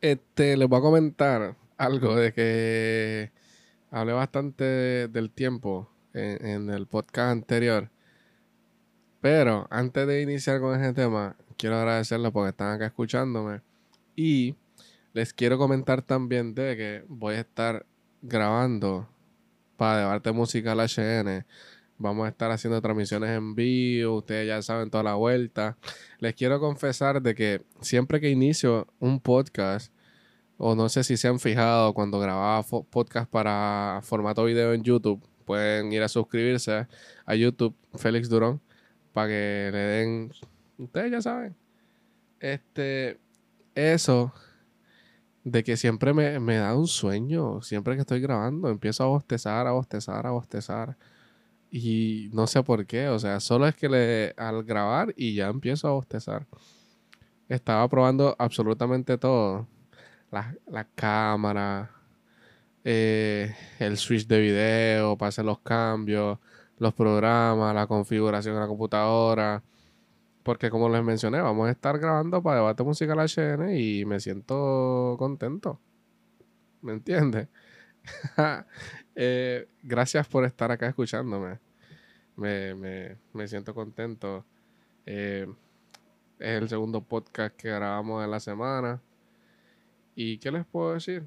Les voy a comentar algo de que hablé bastante del tiempo en el podcast anterior. Pero antes de iniciar con ese tema, quiero agradecerles porque están acá escuchándome. Y les quiero comentar también de que voy a estar grabando para Debate Musical HN. Vamos a estar haciendo transmisiones en vivo. Ustedes ya saben toda la vuelta. Les quiero confesar de que siempre que inicio un podcast, o no sé si se han fijado cuando grababa podcast para formato video en YouTube, pueden ir a suscribirse a YouTube Félix Durón para que le den, ustedes ya saben, este, eso de que siempre me da un sueño, siempre que estoy grabando, empiezo a bostezar, a bostezar, a bostezar. Y no sé por qué, o sea, solo es que al grabar y ya empiezo a bostezar. Estaba probando absolutamente todo. La cámara, el switch de video para hacer los cambios, los programas, la configuración de la computadora. Porque como les mencioné, vamos a estar grabando para Debate Musical HN y me siento contento. ¿Me entiendes? Gracias por estar acá escuchándome. Me siento contento. Eh, es el segundo podcast que grabamos en la semana. ¿Y qué les puedo decir?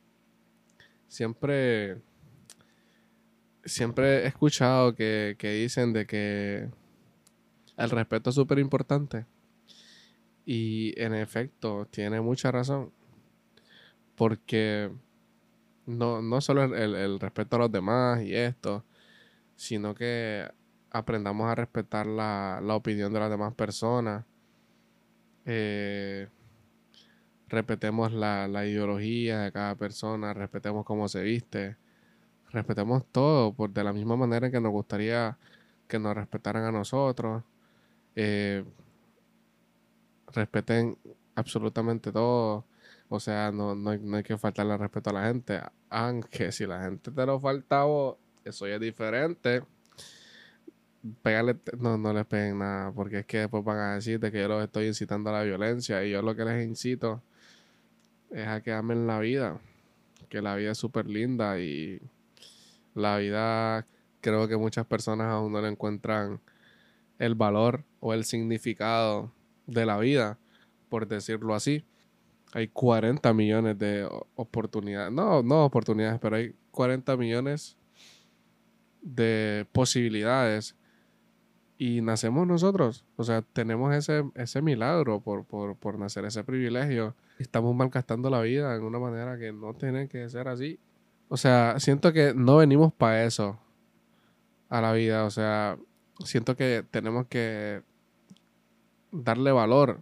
Siempre siempre he escuchado que dicen de que el respeto es súper importante. Y en efecto, tiene mucha razón. Porque no solo el respeto a los demás y esto, sino que aprendamos a respetar la opinión de las demás personas. Eh, Respetemos la ideología de cada persona, respetemos cómo se viste, respetemos todo de la misma manera en que nos gustaría que nos respetaran a nosotros. Eh, Respeten absolutamente todo. O sea, no hay que faltarle respeto a la gente. Aunque si la gente te lo falta a vos, eso ya es diferente. Pegarle, no les peguen nada, porque es que después van a decir de que yo los estoy incitando a la violencia. Y yo lo que les incito es a que amen la vida. Que la vida es súper linda y la vida, creo que muchas personas aún no le encuentran el valor o el significado de la vida, por decirlo así. Hay 40 millones de oportunidades. No oportunidades, pero hay 40 millones de posibilidades. Y nacemos nosotros. O sea, tenemos ese milagro por nacer, ese privilegio. Estamos malgastando la vida en una manera que no tiene que ser así. O sea, siento que no venimos para eso a la vida. O sea, siento que tenemos que darle valor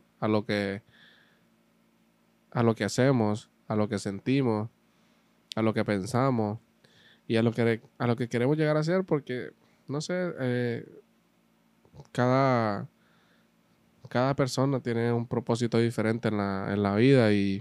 a lo que hacemos, a lo que sentimos, a lo que pensamos y a lo que queremos llegar a ser, porque, no sé, cada, cada persona tiene un propósito diferente en en la vida y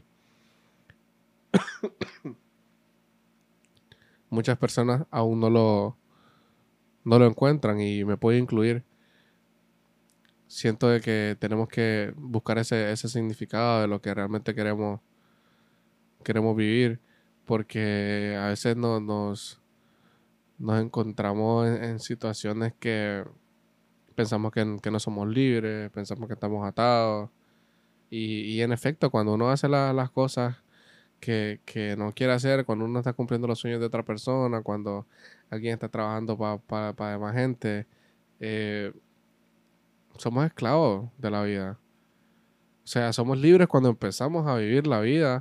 muchas personas aún no lo encuentran y me puedo incluir. Siento de que tenemos que buscar ese significado de lo que realmente queremos vivir, porque a veces nos encontramos en situaciones que pensamos que no somos libres, pensamos que estamos atados. Y en efecto, cuando uno hace las cosas que no quiere hacer, cuando uno está cumpliendo los sueños de otra persona, cuando alguien está trabajando para demás gente, eh, somos esclavos de la vida. O sea, somos libres cuando empezamos a vivir la vida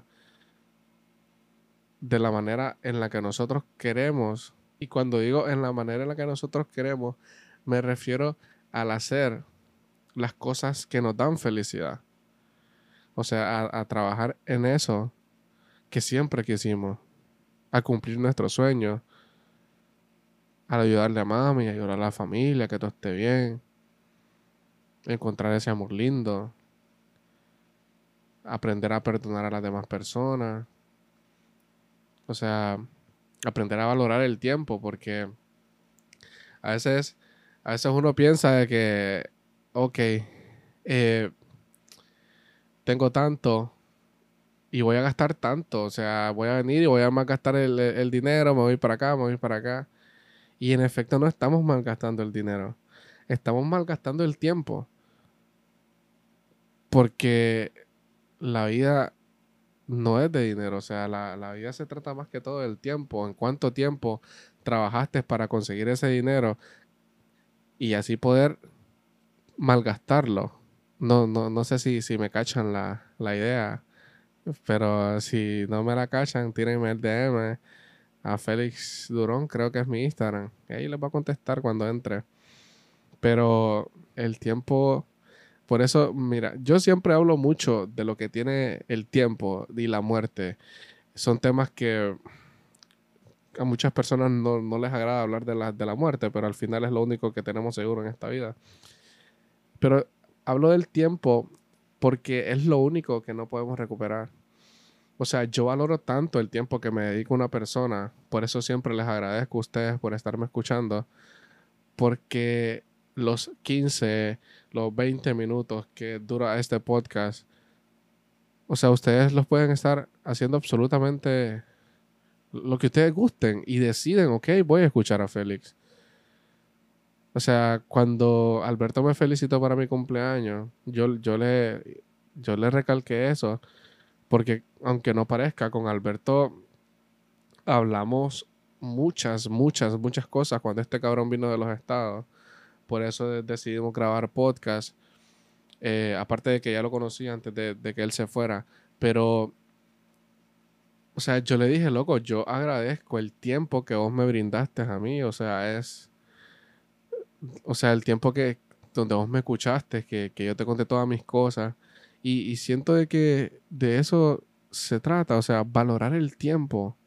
de la manera en la que nosotros queremos. Y cuando digo en la manera en la que nosotros queremos, me refiero al hacer las cosas que nos dan felicidad. O sea, a trabajar en eso que siempre quisimos, a cumplir nuestros sueños, a ayudarle a mami, a ayudar a la familia, que todo esté bien, encontrar ese amor lindo, aprender a perdonar a las demás personas, o sea, aprender a valorar el tiempo, porque a veces, a veces uno piensa de que, ok, tengo tanto y voy a gastar tanto. O sea, voy a venir y voy a malgastar el dinero, me voy para acá, me voy para acá. Y en efecto no estamos malgastando el dinero. Estamos malgastando el tiempo. Porque la vida no es de dinero. O sea, la vida se trata más que todo del tiempo. En cuánto tiempo trabajaste para conseguir ese dinero y así poder malgastarlo. No sé si me cachan la idea. Pero si no me la cachan, tírenme el DM a Félix Durón, creo que es mi Instagram. Y ahí les voy a contestar cuando entre. Pero el tiempo, por eso, mira, yo siempre hablo mucho de lo que tiene el tiempo y la muerte. Son temas que a muchas personas no les agrada hablar de la muerte, pero al final es lo único que tenemos seguro en esta vida. Pero hablo del tiempo porque es lo único que no podemos recuperar. O sea, yo valoro tanto el tiempo que me dedica una persona, por eso siempre les agradezco a ustedes por estarme escuchando, porque los 15, los 20 minutos que dura este podcast, o sea, ustedes los pueden estar haciendo absolutamente lo que ustedes gusten y deciden, ok, voy a escuchar a Félix. O sea, cuando Alberto me felicitó para mi cumpleaños, yo le recalqué eso, porque aunque no parezca, con Alberto hablamos muchas cosas cuando este cabrón vino de los estados. Por eso decidimos grabar podcast. Aparte de que ya lo conocí antes de que él se fuera. Pero, o sea, yo le dije, loco, yo agradezco el tiempo que vos me brindaste a mí. O sea, el tiempo que donde vos me escuchaste, que yo te conté todas mis cosas. Y siento de que de eso se trata. O sea, valorar el tiempo.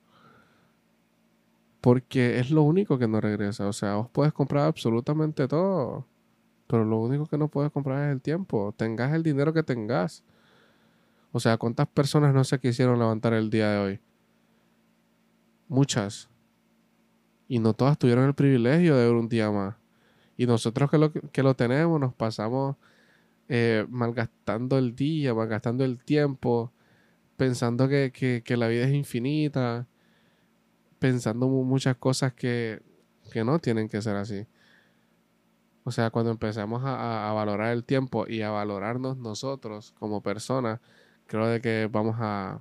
Porque es lo único que no regresa. O sea, vos puedes comprar absolutamente todo. Pero lo único que no puedes comprar es el tiempo. Tengas el dinero que tengas. O sea, ¿cuántas personas no se quisieron levantar el día de hoy? Muchas. Y no todas tuvieron el privilegio de ver un día más. Y nosotros que lo tenemos, nos pasamos malgastando el día, malgastando el tiempo, pensando que la vida es infinita, pensando muchas cosas que no tienen que ser así. O sea, cuando empezamos a valorar el tiempo y a valorarnos nosotros como personas, creo de que vamos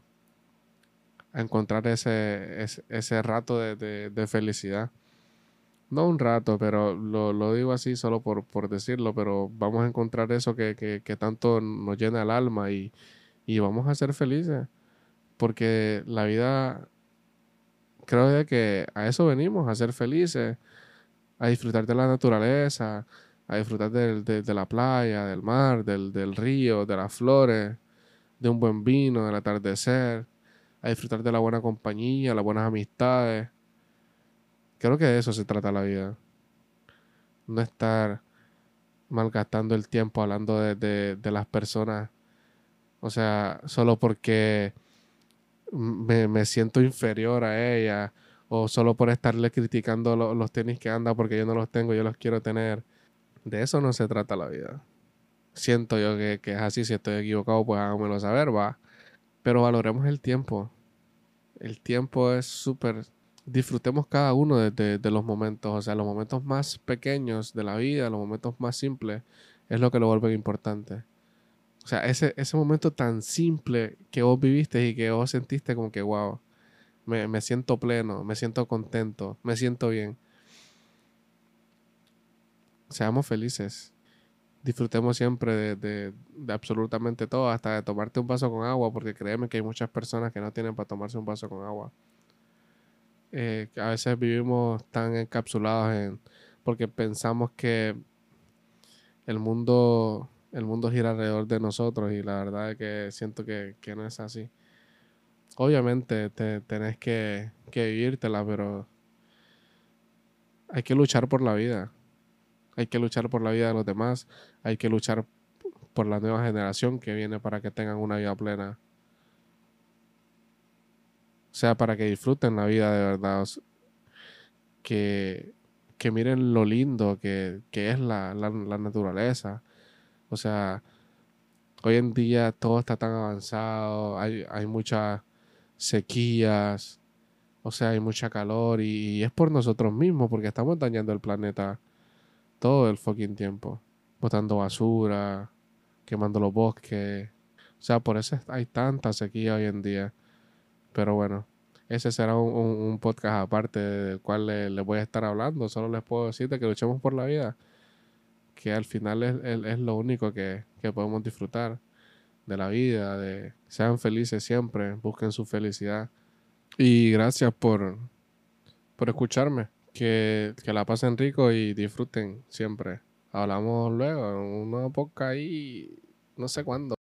a encontrar ese rato de felicidad. No un rato, pero lo digo así solo por decirlo, pero vamos a encontrar eso que tanto nos llena el alma y vamos a ser felices, porque la vida, creo de que a eso venimos, a ser felices, a disfrutar de la naturaleza, a disfrutar de la playa, del mar, del río, de las flores, de un buen vino, del atardecer, a disfrutar de la buena compañía, las buenas amistades. Creo que de eso se trata la vida. No estar malgastando el tiempo hablando de las personas. O sea, solo porque me siento inferior a ella. O solo por estarle criticando los tenis que anda porque yo no los tengo, yo los quiero tener. De eso no se trata la vida. Siento yo que es así. Si estoy equivocado, pues háganmelo saber, va. Pero valoremos el tiempo. El tiempo es súper. Disfrutemos cada uno de los momentos. O sea, los momentos más pequeños de la vida, los momentos más simples, es lo que lo vuelve importante. O sea, ese momento tan simple que vos viviste y que vos sentiste como que, wow, me siento pleno, me siento contento, me siento bien. Seamos felices. Disfrutemos siempre de absolutamente todo, hasta de tomarte un vaso con agua, porque créeme que hay muchas personas que no tienen para tomarse un vaso con agua. Que a veces vivimos tan encapsulados porque pensamos que el mundo gira alrededor de nosotros y la verdad es que siento que no es así. Obviamente tenés que vivírtela, pero hay que luchar por la vida. Hay que luchar por la vida de los demás. Hay que luchar por la nueva generación que viene para que tengan una vida plena. O sea, para que disfruten la vida de verdad. Que, que miren lo lindo que es la naturaleza. O sea, Hoy en día todo está tan avanzado, hay muchas sequías, o sea, hay mucha calor y es por nosotros mismos, porque estamos dañando el planeta todo el fucking tiempo. Botando basura, quemando los bosques. O sea, por eso hay tanta sequía hoy en día. Pero bueno, ese será un podcast aparte del cual les voy a estar hablando. Solo les puedo decir de que luchemos por la vida, que al final es lo único que podemos disfrutar de la vida, de sean felices siempre, busquen su felicidad. Y gracias por escucharme. Que la pasen rico y disfruten siempre. Hablamos luego en un nuevo podcast ahí, no sé cuándo.